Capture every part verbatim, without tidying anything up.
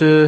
möchte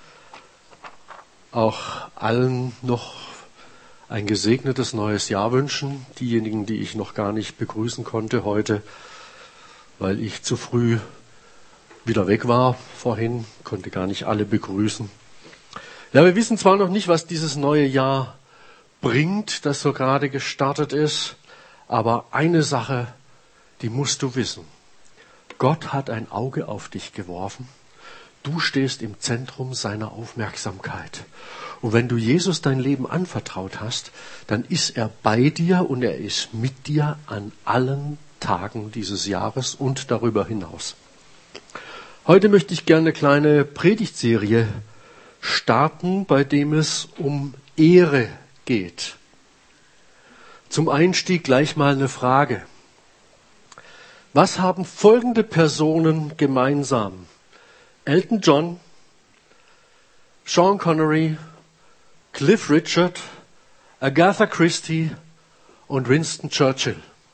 auch allen noch ein gesegnetes neues Jahr wünschen. Diejenigen, die ich noch gar nicht begrüßen konnte heute, weil ich zu früh wieder weg war vorhin, konnte gar nicht alle begrüßen. Ja, wir wissen zwar noch nicht, was dieses neue Jahr bringt, das so gerade gestartet ist, aber eine Sache, die musst du wissen. Gott hat ein Auge auf dich geworfen. Du stehst im Zentrum seiner Aufmerksamkeit. Und wenn du Jesus dein Leben anvertraut hast, dann ist er bei dir und er ist mit dir an allen Tagen dieses Jahres und darüber hinaus. Heute möchte ich gerne eine kleine Predigtserie starten, bei dem es um Ehre geht. Zum Einstieg gleich mal eine Frage. Was haben folgende Personen gemeinsam? Elton John, Sean Connery, Cliff Richard, Agatha Christie und Winston Churchill.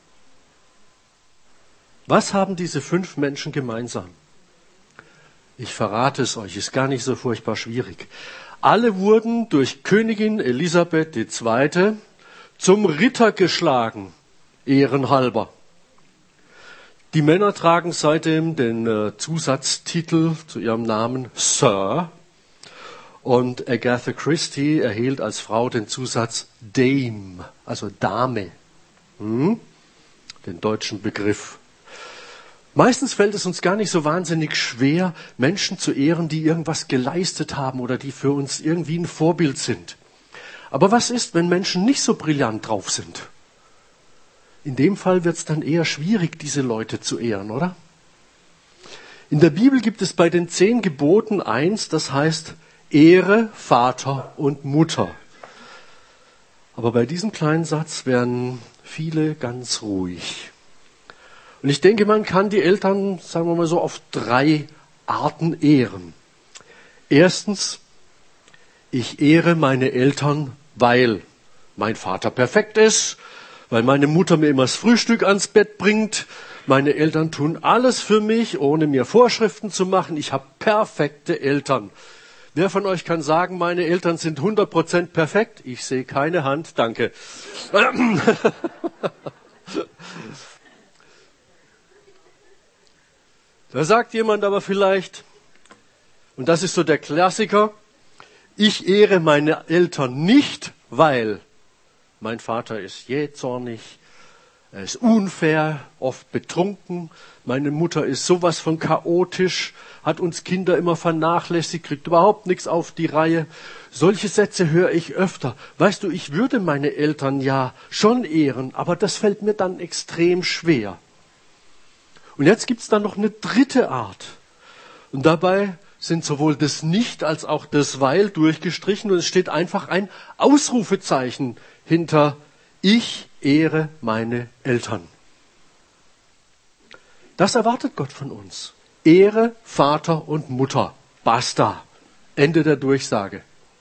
Was haben diese fünf Menschen gemeinsam? Ich verrate es euch, ist gar nicht so furchtbar schwierig. Alle wurden durch Königin Elisabeth die Zweite zum Ritter geschlagen, ehrenhalber. Die Männer tragen seitdem den äh, Zusatztitel zu ihrem Namen Sir und Agatha Christie erhielt als Frau den Zusatz Dame, also Dame, hm? Den deutschen Begriff. Meistens fällt es uns gar nicht so wahnsinnig schwer, Menschen zu ehren, die irgendwas geleistet haben oder die für uns irgendwie ein Vorbild sind. Aber was ist, wenn Menschen nicht so brillant drauf sind? In dem Fall wird es dann eher schwierig, diese Leute zu ehren, oder? In der Bibel gibt es bei den zehn Geboten eins, das heißt Ehre Vater und Mutter. Aber bei diesem kleinen Satz werden viele ganz ruhig. Und ich denke, man kann die Eltern, sagen wir mal so, auf drei Arten ehren. Erstens, ich ehre meine Eltern, weil mein Vater perfekt ist, weil meine Mutter mir immer das Frühstück ans Bett bringt. Meine Eltern tun alles für mich, ohne mir Vorschriften zu machen. Ich habe perfekte Eltern. Wer von euch kann sagen, meine Eltern sind hundert Prozent perfekt? Ich sehe keine Hand, danke. Da sagt jemand aber vielleicht, und das ist so der Klassiker, ich ehre meine Eltern nicht, weil mein Vater ist jähzornig, er ist unfair, oft betrunken. Meine Mutter ist sowas von chaotisch, hat uns Kinder immer vernachlässigt, kriegt überhaupt nichts auf die Reihe. Solche Sätze höre ich öfter. Weißt du, ich würde meine Eltern ja schon ehren, aber das fällt mir dann extrem schwer. Und jetzt gibt's dann noch eine dritte Art. Und dabei sind sowohl das Nicht als auch das Weil durchgestrichen und es steht einfach ein Ausrufezeichen hinter ich ehre meine Eltern. Das erwartet Gott von uns. Ehre Vater und Mutter. Basta. Ende der Durchsage.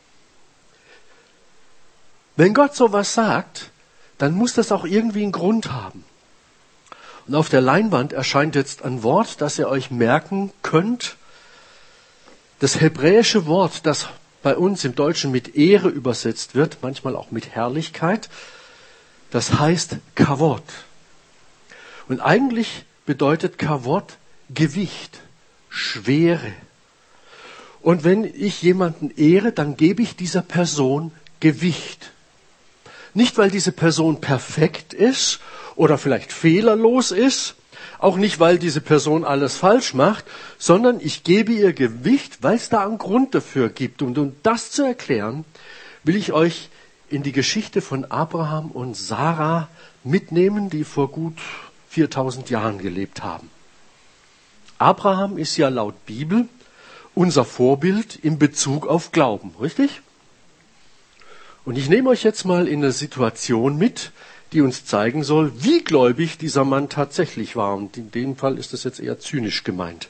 Wenn Gott sowas sagt, dann muss das auch irgendwie einen Grund haben. Und auf der Leinwand erscheint jetzt ein Wort, das ihr euch merken könnt. Das hebräische Wort, das bei uns im Deutschen mit Ehre übersetzt wird, manchmal auch mit Herrlichkeit, das heißt Kavod. Und eigentlich bedeutet Kavod Gewicht, Schwere. Und wenn ich jemanden ehre, dann gebe ich dieser Person Gewicht. Nicht, weil diese Person perfekt ist oder vielleicht fehlerlos ist, auch nicht, weil diese Person alles falsch macht, sondern ich gebe ihr Gewicht, weil es da einen Grund dafür gibt. Und um das zu erklären, will ich euch in die Geschichte von Abraham und Sarah mitnehmen, die vor gut viertausend Jahren gelebt haben. Abraham ist ja laut Bibel unser Vorbild in Bezug auf Glauben, richtig? Und ich nehme euch jetzt mal in eine Situation mit, die uns zeigen soll, wie gläubig dieser Mann tatsächlich war. Und in dem Fall ist das jetzt eher zynisch gemeint.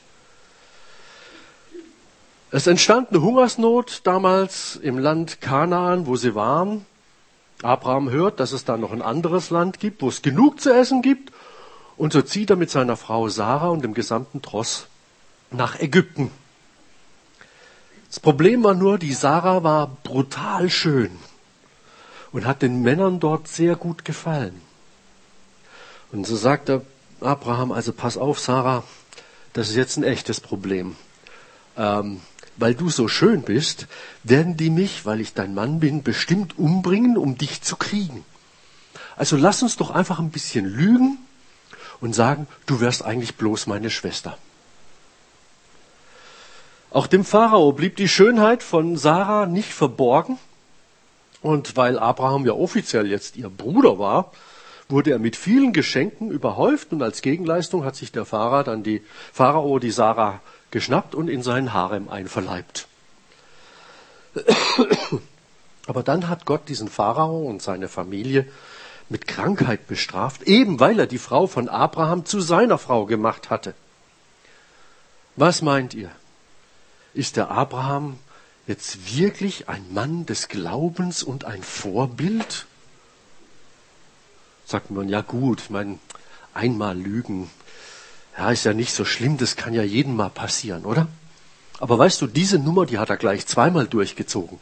Es entstand eine Hungersnot damals im Land Kanaan, wo sie waren. Abraham hört, dass es da noch ein anderes Land gibt, wo es genug zu essen gibt. Und so zieht er mit seiner Frau Sarah und dem gesamten Tross nach Ägypten. Das Problem war nur, die Sarah war brutal schön und hat den Männern dort sehr gut gefallen. Und so sagte Abraham, also pass auf, Sarah, das ist jetzt ein echtes Problem. Ähm, weil du so schön bist, werden die mich, weil ich dein Mann bin, bestimmt umbringen, um dich zu kriegen. Also lass uns doch einfach ein bisschen lügen und sagen, du wärst eigentlich bloß meine Schwester. Auch dem Pharao blieb die Schönheit von Sarah nicht verborgen. Und weil Abraham ja offiziell jetzt ihr Bruder war, wurde er mit vielen Geschenken überhäuft und als Gegenleistung hat sich der Pharao dann die, Pharao die Sarah geschnappt und in seinen Harem einverleibt. Aber dann hat Gott diesen Pharao und seine Familie mit Krankheit bestraft, eben weil er die Frau von Abraham zu seiner Frau gemacht hatte. Was meint ihr? Ist der Abraham jetzt wirklich ein Mann des Glaubens und ein Vorbild? Sagt man, ja gut, ich meine, einmal lügen, ja, ist ja nicht so schlimm, das kann ja jedem mal passieren, oder? Aber weißt du, diese Nummer, die hat er gleich zweimal durchgezogen.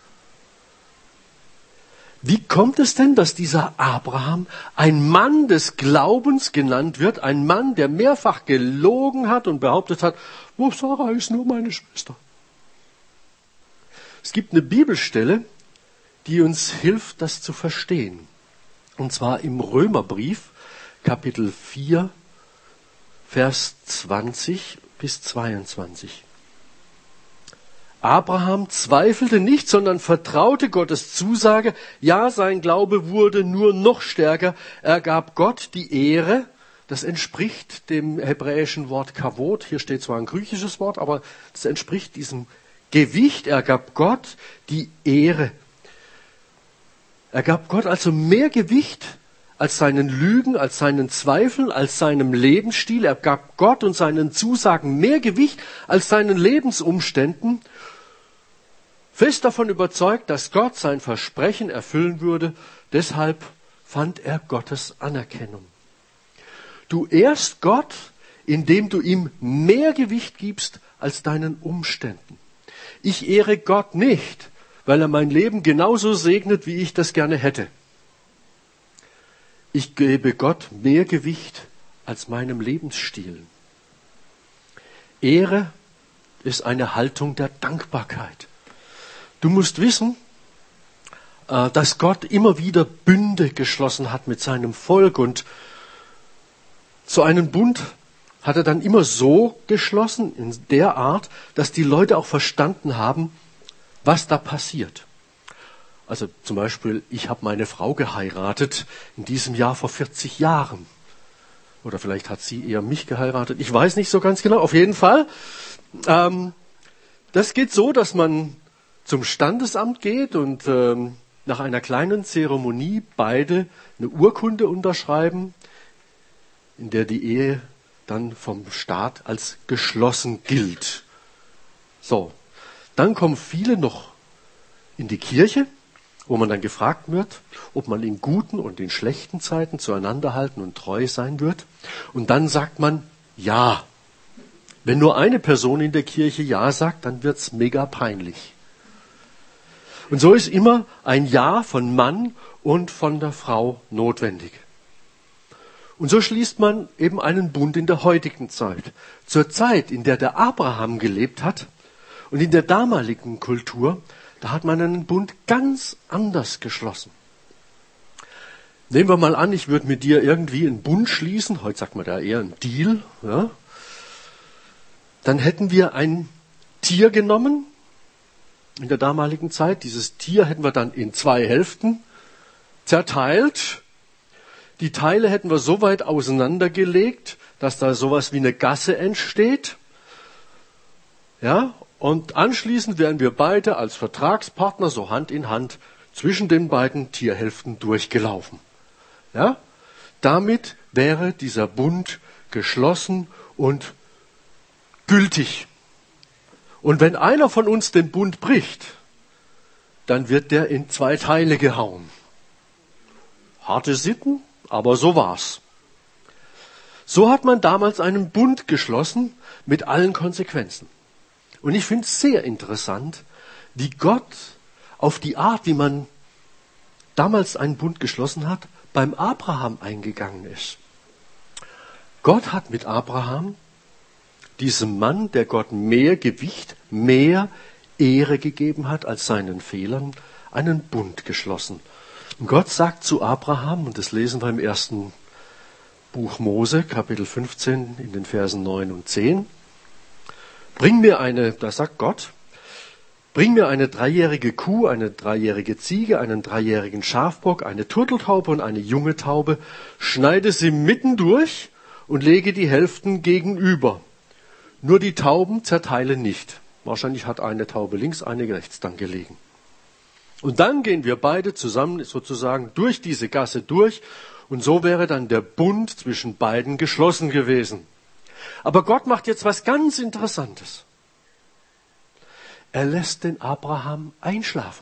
Wie kommt es denn, dass dieser Abraham ein Mann des Glaubens genannt wird, ein Mann, der mehrfach gelogen hat und behauptet hat, oh, Sarah ist nur meine Schwester? Es gibt eine Bibelstelle, die uns hilft, das zu verstehen. Und zwar im Römerbrief, Kapitel vier, Vers zwanzig bis zweiundzwanzig. Abraham zweifelte nicht, sondern vertraute Gottes Zusage. Ja, sein Glaube wurde nur noch stärker. Er gab Gott die Ehre. Das entspricht dem hebräischen Wort Kavod. Hier steht zwar ein griechisches Wort, aber das entspricht diesem Gewicht. Er gab Gott die Ehre. Er gab Gott also mehr Gewicht als seinen Lügen, als seinen Zweifeln, als seinem Lebensstil. Er gab Gott und seinen Zusagen mehr Gewicht als seinen Lebensumständen. Fest davon überzeugt, dass Gott sein Versprechen erfüllen würde. Deshalb fand er Gottes Anerkennung. Du ehrst Gott, indem du ihm mehr Gewicht gibst als deinen Umständen. Ich ehre Gott nicht, weil er mein Leben genauso segnet, wie ich das gerne hätte. Ich gebe Gott mehr Gewicht als meinem Lebensstil. Ehre ist eine Haltung der Dankbarkeit. Du musst wissen, dass Gott immer wieder Bünde geschlossen hat mit seinem Volk und so einen Bund hat er dann immer so geschlossen, in der Art, dass die Leute auch verstanden haben, was da passiert. Also zum Beispiel, ich habe meine Frau geheiratet in diesem Jahr vor vierzig Jahren. Oder vielleicht hat sie eher mich geheiratet. Ich weiß nicht so ganz genau. Auf jeden Fall. Ähm, das geht so, dass man zum Standesamt geht und ähm, nach einer kleinen Zeremonie beide eine Urkunde unterschreiben, in der die Ehe dann vom Staat als geschlossen gilt. So, dann kommen viele noch in die Kirche, wo man dann gefragt wird, ob man in guten und in schlechten Zeiten zueinander halten und treu sein wird. Und dann sagt man ja. Wenn nur eine Person in der Kirche ja sagt, dann wird's mega peinlich. Und so ist immer ein Ja von Mann und von der Frau notwendig. Und so schließt man eben einen Bund in der heutigen Zeit. Zur Zeit, in der der Abraham gelebt hat und in der damaligen Kultur, da hat man einen Bund ganz anders geschlossen. Nehmen wir mal an, ich würde mit dir irgendwie einen Bund schließen, heute sagt man da eher einen Deal, ja? Dann hätten wir ein Tier genommen, in der damaligen Zeit. Dieses Tier hätten wir dann in zwei Hälften zerteilt. Die Teile hätten wir so weit auseinandergelegt, dass da sowas wie eine Gasse entsteht. Ja, und anschließend wären wir beide als Vertragspartner so Hand in Hand zwischen den beiden Tierhälften durchgelaufen. Ja, damit wäre dieser Bund geschlossen und gültig. Und wenn einer von uns den Bund bricht, dann wird der in zwei Teile gehauen. Harte Sitten, aber so war's. So hat man damals einen Bund geschlossen mit allen Konsequenzen. Und ich finde es sehr interessant, wie Gott auf die Art, wie man damals einen Bund geschlossen hat, beim Abraham eingegangen ist. Gott hat mit Abraham, diesem Mann, der Gott mehr Gewicht, mehr Ehre gegeben hat als seinen Fehlern, einen Bund geschlossen. Und Gott sagt zu Abraham, und das lesen wir im ersten Buch Mose, Kapitel fünfzehn, in den Versen neun und zehn, bring mir eine, da sagt Gott, bring mir eine dreijährige Kuh, eine dreijährige Ziege, einen dreijährigen Schafbock, eine Turteltaube und eine junge Taube, schneide sie mitten durch und lege die Hälften gegenüber. Nur die Tauben zerteile nicht. Wahrscheinlich hat eine Taube links, eine rechts dann gelegen. Und dann gehen wir beide zusammen sozusagen durch diese Gasse durch und so wäre dann der Bund zwischen beiden geschlossen gewesen. Aber Gott macht jetzt was ganz Interessantes. Er lässt den Abraham einschlafen.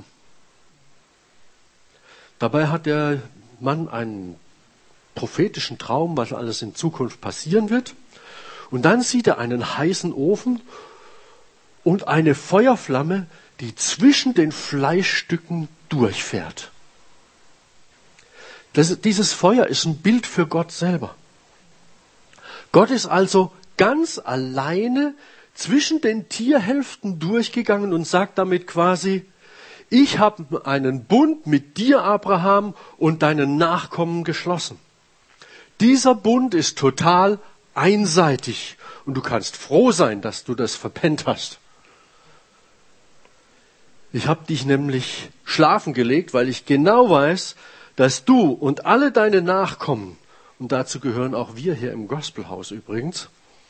Dabei hat der Mann einen prophetischen Traum, was alles in Zukunft passieren wird. Und dann sieht er einen heißen Ofen und eine Feuerflamme, die zwischen den Fleischstücken durchfährt. Das, dieses Feuer ist ein Bild für Gott selber. Gott ist also ganz alleine zwischen den Tierhälften durchgegangen und sagt damit quasi, ich habe einen Bund mit dir, Abraham, und deinen Nachkommen geschlossen. Dieser Bund ist total einseitig und du kannst froh sein, dass du das verpennt hast. Ich habe dich nämlich schlafen gelegt, weil ich genau weiß, dass du und alle deine Nachkommen, und dazu gehören auch wir hier im Gospelhaus übrigens,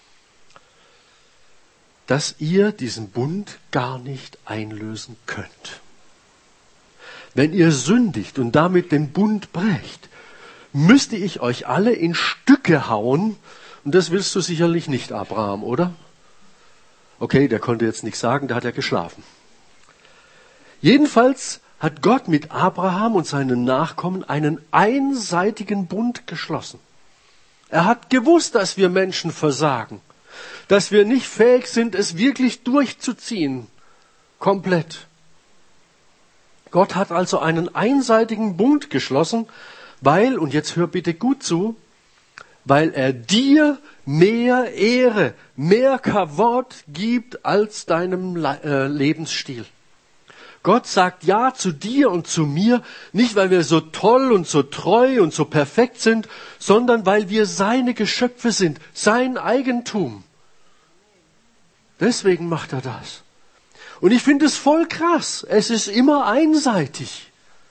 dass ihr diesen Bund gar nicht einlösen könnt. Wenn ihr sündigt und damit den Bund brecht, müsste ich euch alle in Stücke hauen. Und das willst du sicherlich nicht, Abraham, oder? Okay, der konnte jetzt nichts sagen, der hat ja geschlafen. Jedenfalls hat Gott mit Abraham und seinen Nachkommen einen einseitigen Bund geschlossen. Er hat gewusst, dass wir Menschen versagen, dass wir nicht fähig sind, es wirklich durchzuziehen, komplett. Gott hat also einen einseitigen Bund geschlossen, weil, und jetzt hör bitte gut zu, weil er dir mehr Ehre, mehr Kavod gibt als deinem äh, Lebensstil. Gott sagt Ja zu dir und zu mir, nicht weil wir so toll und so treu und so perfekt sind, sondern weil wir seine Geschöpfe sind, sein Eigentum. Deswegen macht er das. Und ich finde es voll krass. Es ist immer einseitig.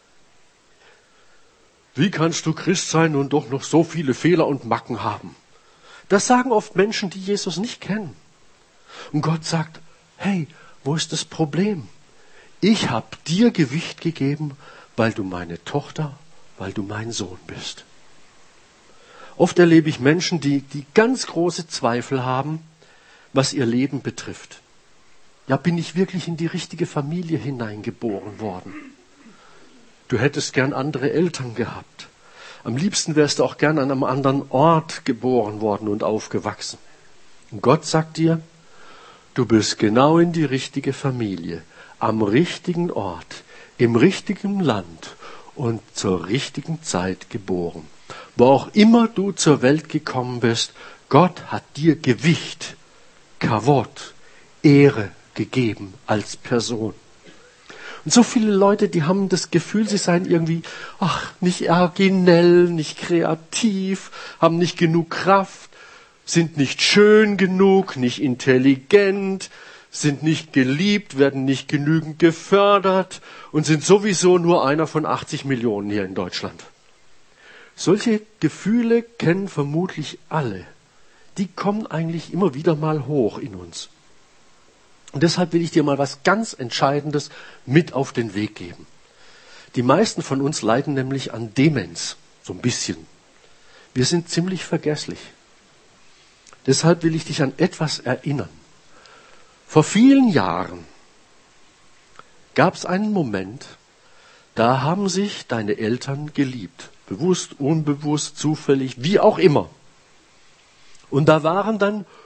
Wie kannst du Christ sein und doch noch so viele Fehler und Macken haben? Das sagen oft Menschen, die Jesus nicht kennen. Und Gott sagt, hey, wo ist das Problem? Ich habe dir Gewicht gegeben, weil du meine Tochter, weil du mein Sohn bist. Oft erlebe ich Menschen, die, die ganz große Zweifel haben, was ihr Leben betrifft. Ja, bin ich wirklich in die richtige Familie hineingeboren worden? Du hättest gern andere Eltern gehabt. Am liebsten wärst du auch gern an einem anderen Ort geboren worden und aufgewachsen. Und Gott sagt dir, du bist genau in die richtige Familie, am richtigen Ort, im richtigen Land und zur richtigen Zeit geboren. Wo auch immer du zur Welt gekommen bist, Gott hat dir Gewicht, Kavod, Ehre gegeben als Person. Und so viele Leute, die haben das Gefühl, sie seien irgendwie, ach, nicht originell, nicht kreativ, haben nicht genug Kraft, sind nicht schön genug, nicht intelligent, sind nicht geliebt, werden nicht genügend gefördert und sind sowieso nur einer von achtzig Millionen hier in Deutschland. Solche Gefühle kennen vermutlich alle. Die kommen eigentlich immer wieder mal hoch in uns. Und deshalb will ich dir mal was ganz Entscheidendes mit auf den Weg geben. Die meisten von uns leiden nämlich an Demenz, so ein bisschen. Wir sind ziemlich vergesslich. Deshalb will ich dich an etwas erinnern. Vor vielen Jahren gab es einen Moment, da haben sich deine Eltern geliebt. Bewusst, unbewusst, zufällig, wie auch immer. Und da waren dann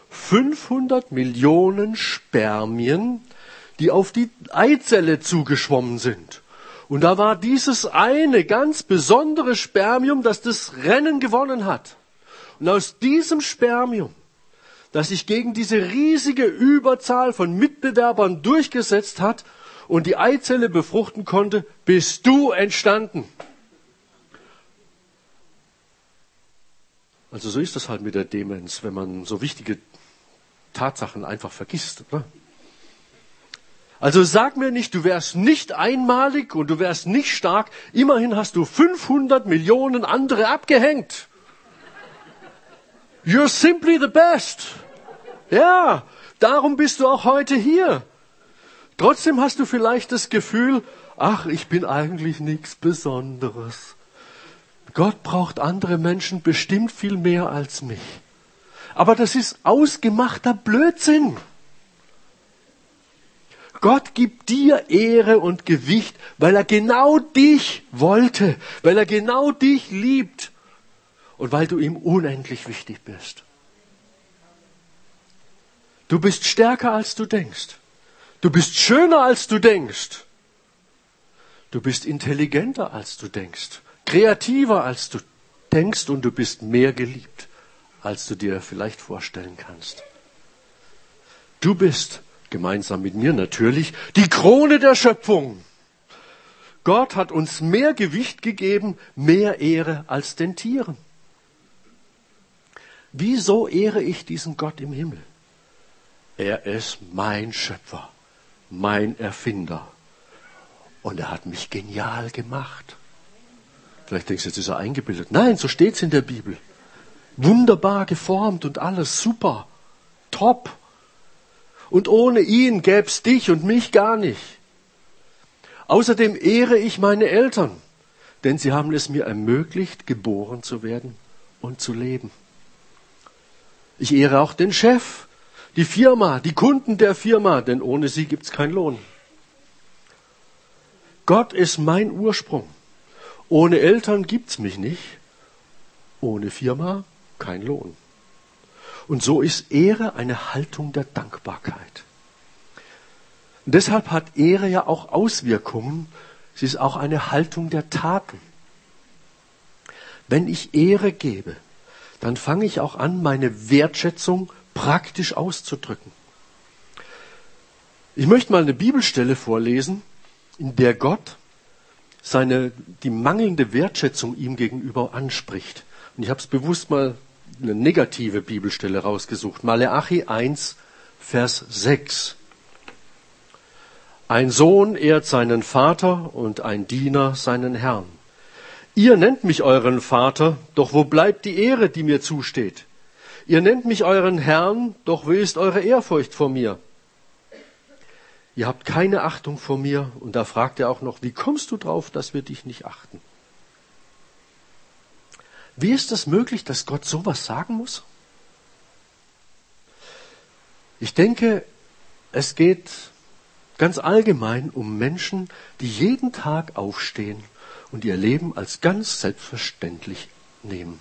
fünfhundert Millionen Spermien, die auf die Eizelle zugeschwommen sind. Und da war dieses eine ganz besondere Spermium, das das Rennen gewonnen hat. Und aus diesem Spermium, das sich gegen diese riesige Überzahl von Mitbewerbern durchgesetzt hat und die Eizelle befruchten konnte, bist du entstanden. Also so ist das halt mit der Demenz, wenn man so wichtige Tatsachen einfach vergisst, oder? Also sag mir nicht, du wärst nicht einmalig und du wärst nicht stark. Immerhin hast du fünfhundert Millionen andere abgehängt. You're simply the best. Ja, darum bist du auch heute hier. Trotzdem hast du vielleicht das Gefühl, ach, ich bin eigentlich nichts Besonderes. Gott braucht andere Menschen bestimmt viel mehr als mich. Aber das ist ausgemachter Blödsinn. Gott gibt dir Ehre und Gewicht, weil er genau dich wollte, weil er genau dich liebt und weil du ihm unendlich wichtig bist. Du bist stärker, als du denkst. Du bist schöner, als du denkst. Du bist intelligenter, als du denkst. Kreativer, als du denkst, und du bist mehr geliebt, als du dir vielleicht vorstellen kannst. Du bist, gemeinsam mit mir natürlich, die Krone der Schöpfung. Gott hat uns mehr Gewicht gegeben, mehr Ehre als den Tieren. Wieso ehre ich diesen Gott im Himmel? Er ist mein Schöpfer, mein Erfinder. Und er hat mich genial gemacht. Vielleicht denkst du, jetzt ist er eingebildet. Nein, so steht es in der Bibel. Wunderbar geformt und alles super, top. Und ohne ihn gäbe es dich und mich gar nicht. Außerdem ehre ich meine Eltern, denn sie haben es mir ermöglicht, geboren zu werden und zu leben. Ich ehre auch den Chef, die Firma, die Kunden der Firma, denn ohne sie gibt es keinen Lohn. Gott ist mein Ursprung. Ohne Eltern gibt's mich nicht. Ohne Firma kein Lohn. Und so ist Ehre eine Haltung der Dankbarkeit. Und deshalb hat Ehre ja auch Auswirkungen. Sie ist auch eine Haltung der Taten. Wenn ich Ehre gebe, dann fange ich auch an, meine Wertschätzung praktisch auszudrücken. Ich möchte mal eine Bibelstelle vorlesen, in der Gott seine, die mangelnde Wertschätzung ihm gegenüber anspricht. Und ich habe es bewusst mal eine negative Bibelstelle rausgesucht. Maleachi eins, Vers sechs. Ein Sohn ehrt seinen Vater und ein Diener seinen Herrn. Ihr nennt mich euren Vater, doch wo bleibt die Ehre, die mir zusteht? Ihr nennt mich euren Herrn, doch wo ist eure Ehrfurcht vor mir? Ihr habt keine Achtung vor mir. Und da fragt er auch noch, wie kommst du drauf, dass wir dich nicht achten? Wie ist es möglich, dass Gott sowas sagen muss? Ich denke, es geht ganz allgemein um Menschen, die jeden Tag aufstehen und ihr Leben als ganz selbstverständlich nehmen.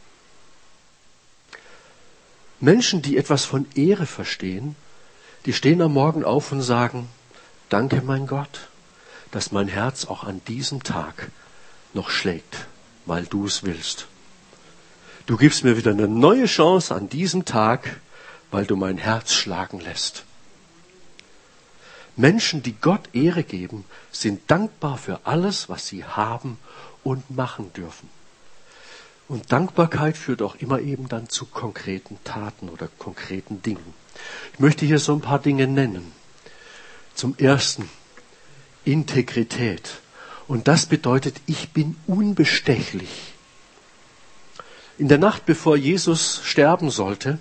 Menschen, die etwas von Ehre verstehen, die stehen am Morgen auf und sagen, danke mein Gott, dass mein Herz auch an diesem Tag noch schlägt, weil du es willst. Du gibst mir wieder eine neue Chance an diesem Tag, weil du mein Herz schlagen lässt. Menschen, die Gott Ehre geben, sind dankbar für alles, was sie haben und machen dürfen. Und Dankbarkeit führt auch immer eben dann zu konkreten Taten oder konkreten Dingen. Ich möchte hier so ein paar Dinge nennen. Zum Ersten, Integrität. Und das bedeutet, ich bin unbestechlich. In der Nacht, bevor Jesus sterben sollte,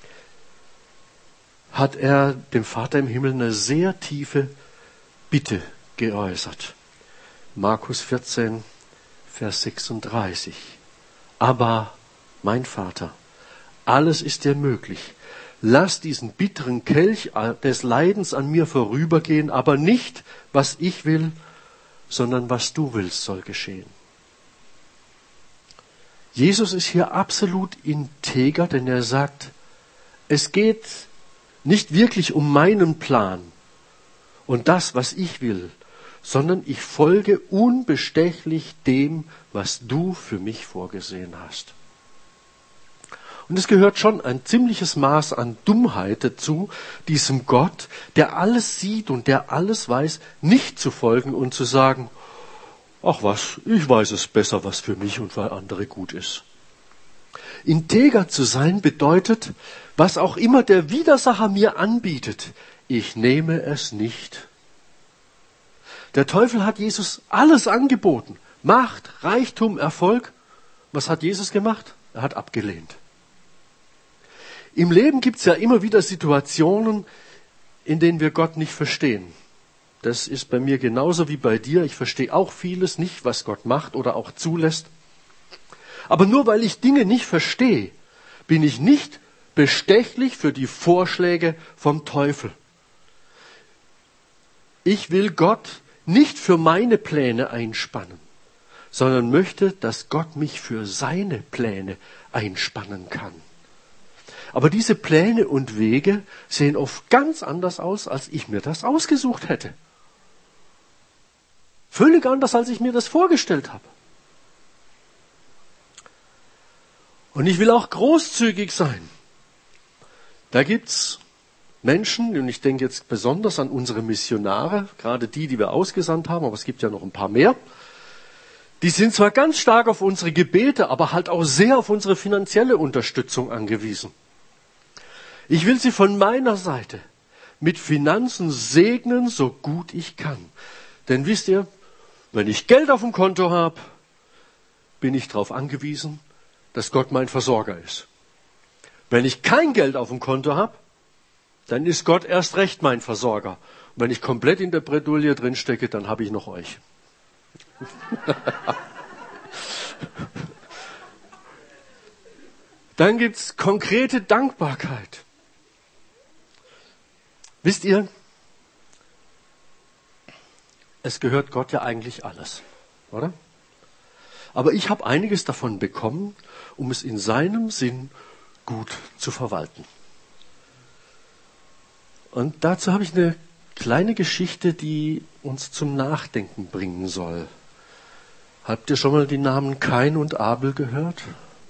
hat er dem Vater im Himmel eine sehr tiefe Bitte geäußert. Markus vierzehn, Vers sechsunddreißig. Aber, mein Vater, alles ist dir möglich. Lass diesen bitteren Kelch des Leidens an mir vorübergehen, aber nicht, was ich will, sondern was du willst, soll geschehen. Jesus ist hier absolut integer, denn er sagt, Es geht nicht wirklich um meinen Plan und das, was ich will, sondern ich folge unbestechlich dem, was du für mich vorgesehen hast. Und es gehört schon ein ziemliches Maß an Dummheit dazu, diesem Gott, der alles sieht und der alles weiß, nicht zu folgen und zu sagen, ach was, ich weiß es besser, was für mich und für andere gut ist. Integer zu sein bedeutet, was auch immer der Widersacher mir anbietet, ich nehme es nicht. Der Teufel hat Jesus alles angeboten. Macht, Reichtum, Erfolg. Was hat Jesus gemacht? Er hat abgelehnt. Im Leben gibt es ja immer wieder Situationen, in denen wir Gott nicht verstehen. Das ist bei mir genauso wie bei dir. Ich verstehe auch vieles nicht, was Gott macht oder auch zulässt. Aber nur weil ich Dinge nicht verstehe, bin ich nicht bestechlich für die Vorschläge vom Teufel. Ich will Gott nicht für meine Pläne einspannen, sondern möchte, dass Gott mich für seine Pläne einspannen kann. Aber diese Pläne und Wege sehen oft ganz anders aus, als ich mir das ausgesucht hätte. Völlig anders, als ich mir das vorgestellt habe. Und ich will auch großzügig sein. Da gibt's Menschen, und ich denke jetzt besonders an unsere Missionare, gerade die, die wir ausgesandt haben, aber es gibt ja noch ein paar mehr, die sind zwar ganz stark auf unsere Gebete, aber halt auch sehr auf unsere finanzielle Unterstützung angewiesen. Ich will sie von meiner Seite mit Finanzen segnen, so gut ich kann. Denn wisst ihr, wenn ich Geld auf dem Konto habe, bin ich darauf angewiesen, dass Gott mein Versorger ist. Wenn ich kein Geld auf dem Konto habe, dann ist Gott erst recht mein Versorger. Und wenn ich komplett in der Bredouille drin stecke, dann habe ich noch euch. Dann gibt's konkrete Dankbarkeit. Wisst ihr, es gehört Gott ja eigentlich alles, oder? Aber ich habe einiges davon bekommen, um es in seinem Sinn gut zu verwalten. Und dazu habe ich eine kleine Geschichte, die uns zum Nachdenken bringen soll. Habt ihr schon mal die Namen Kain und Abel gehört?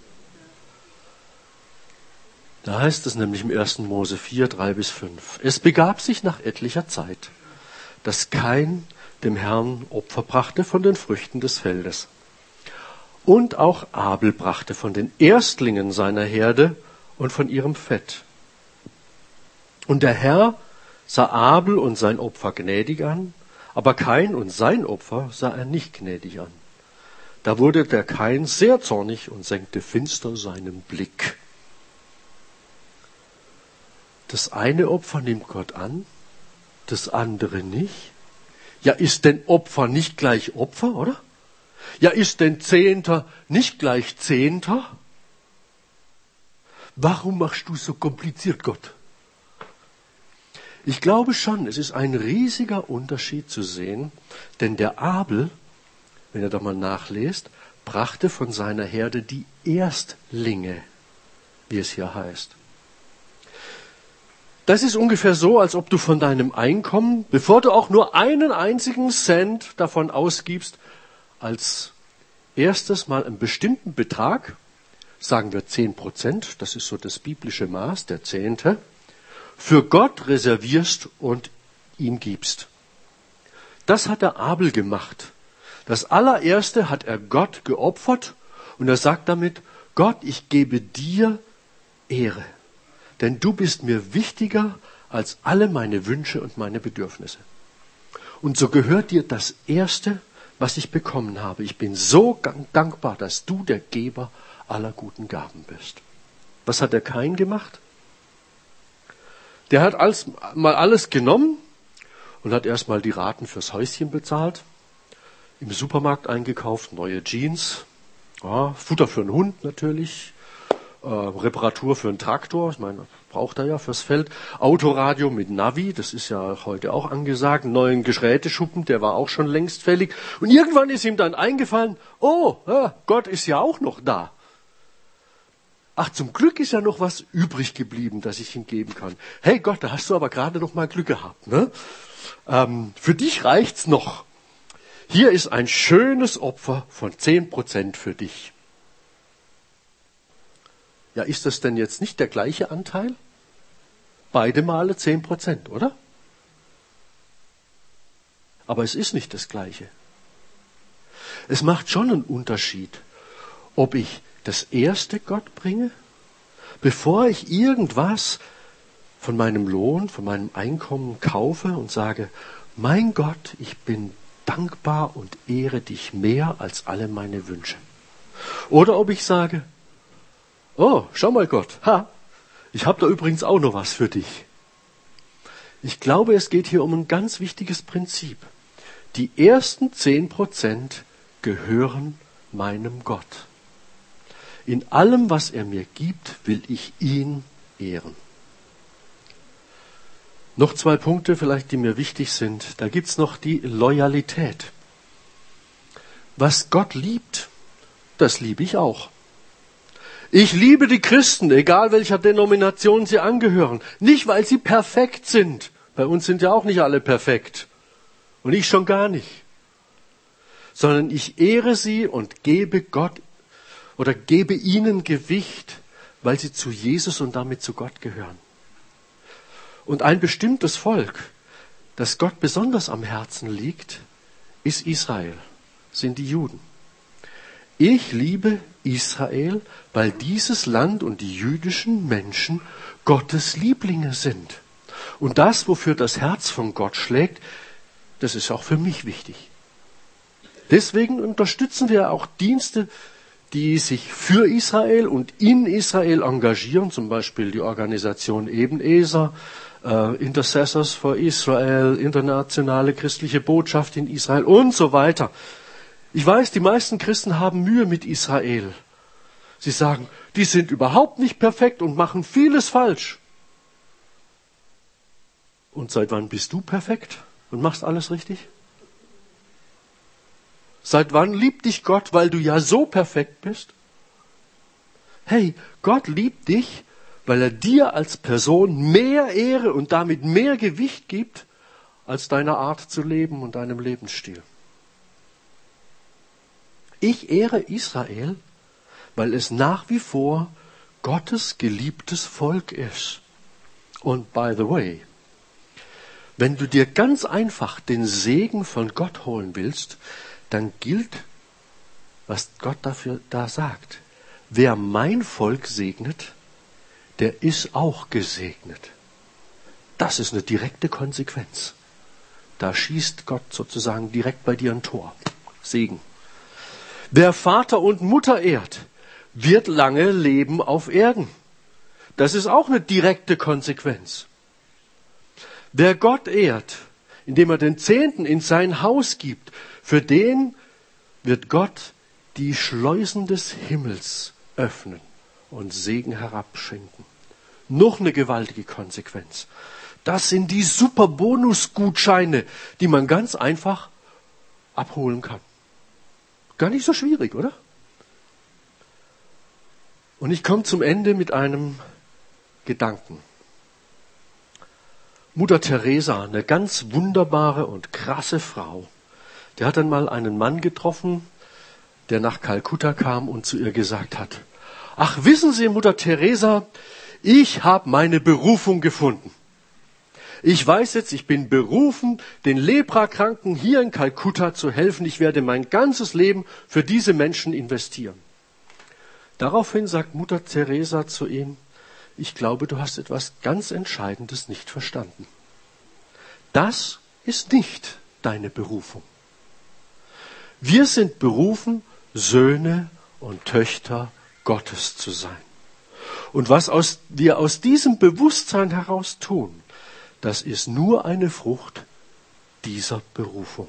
Da heißt es nämlich im ersten Mose vier, drei bis fünf. Es begab sich nach etlicher Zeit, dass Kain dem Herrn Opfer brachte von den Früchten des Feldes. Und auch Abel brachte von den Erstlingen seiner Herde und von ihrem Fett. Und der Herr sah Abel und sein Opfer gnädig an, aber Kain und sein Opfer sah er nicht gnädig an. Da wurde der Kain sehr zornig und senkte finster seinen Blick. Das eine Opfer nimmt Gott an, das andere nicht. Ja, ist denn Opfer nicht gleich Opfer, oder? Ja, ist denn Zehnter nicht gleich Zehnter? Warum machst du so kompliziert, Gott? Ich glaube schon, es ist ein riesiger Unterschied zu sehen, denn der Abel, wenn ihr da mal nachlest, brachte von seiner Herde die Erstlinge, wie es hier heißt. Das ist ungefähr so, als ob du von deinem Einkommen, bevor du auch nur einen einzigen Cent davon ausgibst, als erstes mal einen bestimmten Betrag, sagen wir zehn Prozent, das ist so das biblische Maß, der Zehnte, für Gott reservierst und ihm gibst. Das hat der Abel gemacht. Das allererste hat er Gott geopfert und er sagt damit, Gott, ich gebe dir Ehre. Denn du bist mir wichtiger als alle meine Wünsche und meine Bedürfnisse. Und so gehört dir das Erste, was ich bekommen habe. Ich bin so dankbar, dass du der Geber aller guten Gaben bist. Was hat der Kain gemacht? Der hat alles, mal alles genommen und hat erstmal die Raten fürs Häuschen bezahlt, im Supermarkt eingekauft, neue Jeans, ja, Futter für einen Hund natürlich, Äh, Reparatur für einen Traktor, ich meine, braucht er ja fürs Feld. Autoradio mit Navi, das ist ja heute auch angesagt. Einen neuen Geräteschuppen, der war auch schon längst fällig. Und irgendwann ist ihm dann eingefallen, oh, ja, Gott ist ja auch noch da. ach, zum Glück ist ja noch was übrig geblieben, das ich ihm geben kann. Hey Gott, da hast du aber gerade noch mal Glück gehabt, ne? Ähm, für dich reicht's noch. Hier ist ein schönes Opfer von zehn Prozent für dich. Ja, ist das denn jetzt nicht der gleiche Anteil? Beide Male zehn Prozent, oder? Aber es ist nicht das Gleiche. Es macht schon einen Unterschied, ob ich das erste Gott bringe, bevor ich irgendwas von meinem Lohn, von meinem Einkommen kaufe und sage, mein Gott, ich bin dankbar und ehre dich mehr als alle meine Wünsche. Oder ob ich sage, oh, schau mal Gott, ha, ich habe da übrigens auch noch was für dich. Ich glaube, es geht hier um ein ganz wichtiges Prinzip. Die ersten zehn Prozent gehören meinem Gott. In allem, was er mir gibt, will ich ihn ehren. Noch zwei Punkte vielleicht, die mir wichtig sind. Da gibt's noch die Loyalität. Was Gott liebt, das liebe ich auch. Ich liebe die Christen, egal welcher Denomination sie angehören. Nicht, weil sie perfekt sind. Bei uns sind ja auch nicht alle perfekt. Und ich schon gar nicht. Sondern ich ehre sie und gebe Gott oder gebe ihnen Gewicht, weil sie zu Jesus und damit zu Gott gehören. Und ein bestimmtes Volk, das Gott besonders am Herzen liegt, ist Israel, sind die Juden. Ich liebe Israel, weil dieses Land und die jüdischen Menschen Gottes Lieblinge sind. Und das, wofür das Herz von Gott schlägt, das ist auch für mich wichtig. Deswegen unterstützen wir auch Dienste, die sich für Israel und in Israel engagieren, zum Beispiel die Organisation Ebenezer, äh, Intercessors for Israel, internationale christliche Botschaft in Israel und so weiter. Ich weiß, die meisten Christen haben Mühe mit Israel. Sie sagen, die sind überhaupt nicht perfekt und machen vieles falsch. Und seit wann bist du perfekt und machst alles richtig? Seit wann liebt dich Gott, weil du ja so perfekt bist? Hey, Gott liebt dich, weil er dir als Person mehr Ehre und damit mehr Gewicht gibt, als deiner Art zu leben und deinem Lebensstil. Ich ehre Israel, weil es nach wie vor Gottes geliebtes Volk ist. Und by the way, wenn du dir ganz einfach den Segen von Gott holen willst, dann gilt, was Gott dafür da sagt. Wer mein Volk segnet, der ist auch gesegnet. Das ist eine direkte Konsequenz. Da schießt Gott sozusagen direkt bei dir ein Tor. Segen. Wer Vater und Mutter ehrt, wird lange leben auf Erden. Das ist auch eine direkte Konsequenz. Wer Gott ehrt, indem er den Zehnten in sein Haus gibt, für den wird Gott die Schleusen des Himmels öffnen und Segen herabschenken. Noch eine gewaltige Konsequenz. Das sind die super Bonusgutscheine, die man ganz einfach abholen kann. Gar nicht so schwierig, oder? Und ich komme zum Ende mit einem Gedanken. Mutter Teresa, eine ganz wunderbare und krasse Frau, die hat dann mal einen Mann getroffen, der nach Kalkutta kam und zu ihr gesagt hat, ach, wissen Sie, Mutter Teresa, ich habe meine Berufung gefunden. Ich weiß jetzt, ich bin berufen, den Leprakranken hier in Kalkutta zu helfen. Ich werde mein ganzes Leben für diese Menschen investieren. Daraufhin sagt Mutter Teresa zu ihm, ich glaube, du hast etwas ganz Entscheidendes nicht verstanden. Das ist nicht deine Berufung. Wir sind berufen, Söhne und Töchter Gottes zu sein. Und was aus, wir aus diesem Bewusstsein heraus tun, das ist nur eine Frucht dieser Berufung.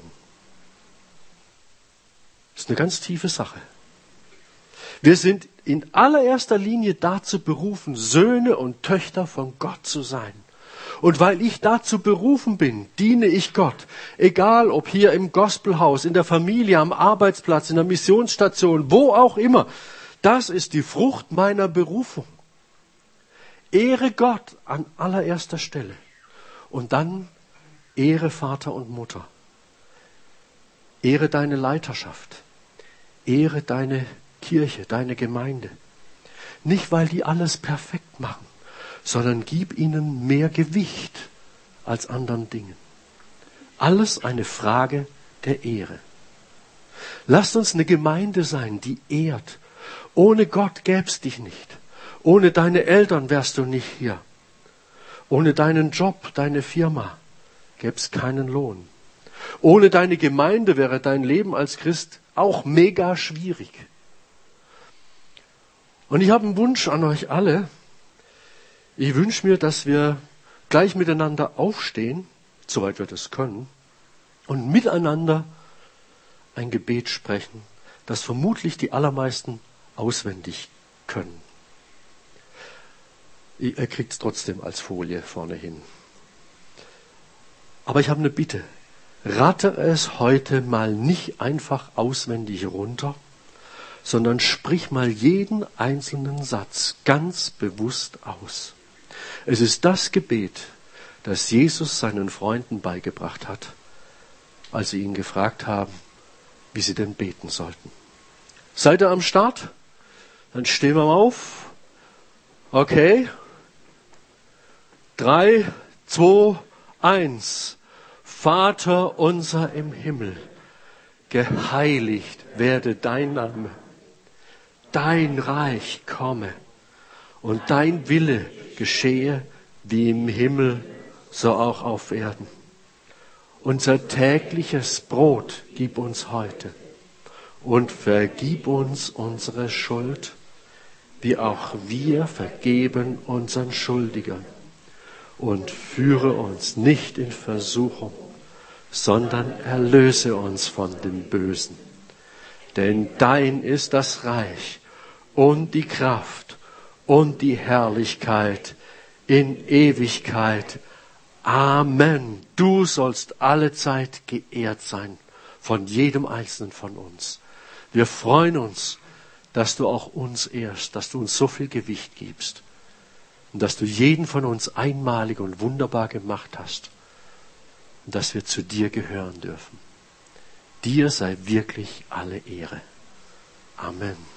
Das ist eine ganz tiefe Sache. Wir sind in allererster Linie dazu berufen, Söhne und Töchter von Gott zu sein. Und weil ich dazu berufen bin, diene ich Gott. Egal ob hier im Gospelhaus, in der Familie, am Arbeitsplatz, in der Missionsstation, wo auch immer. Das ist die Frucht meiner Berufung. Ehre Gott an allererster Stelle. Und dann ehre Vater und Mutter. Ehre deine Leiterschaft. Ehre deine Kirche, deine Gemeinde. Nicht, weil die alles perfekt machen, sondern gib ihnen mehr Gewicht als anderen Dingen. Alles eine Frage der Ehre. Lasst uns eine Gemeinde sein, die ehrt. Ohne Gott gäb's dich nicht. Ohne deine Eltern wärst du nicht hier. Ohne deinen Job, deine Firma gäb's keinen Lohn. Ohne deine Gemeinde wäre dein Leben als Christ auch mega schwierig. Und ich habe einen Wunsch an euch alle. Ich wünsche mir, dass wir gleich miteinander aufstehen, soweit wir das können, und miteinander ein Gebet sprechen, das vermutlich die allermeisten auswendig können. Ihr kriegt es trotzdem als Folie vorne hin. Aber ich habe eine Bitte. Ratte es heute mal nicht einfach auswendig runter, sondern sprich mal jeden einzelnen Satz ganz bewusst aus. Es ist das Gebet, das Jesus seinen Freunden beigebracht hat, als sie ihn gefragt haben, wie sie denn beten sollten. Seid ihr am Start? Dann stehen wir mal auf. Okay. Drei, zwei, eins. Vater unser im Himmel, geheiligt werde dein Name. Dein Reich komme und dein Wille geschehe wie im Himmel, so auch auf Erden. Unser tägliches Brot gib uns heute und vergib uns unsere Schuld, wie auch wir vergeben unseren Schuldigern. Und führe uns nicht in Versuchung, sondern erlöse uns von dem Bösen. Denn dein ist das Reich und die Kraft und die Herrlichkeit in Ewigkeit. Amen. Du sollst allezeit geehrt sein von jedem Einzelnen von uns. Wir freuen uns, dass du auch uns ehrst, dass du uns so viel Gewicht gibst und dass du jeden von uns einmalig und wunderbar gemacht hast und dass wir zu dir gehören dürfen. Dir sei wirklich alle Ehre. Amen.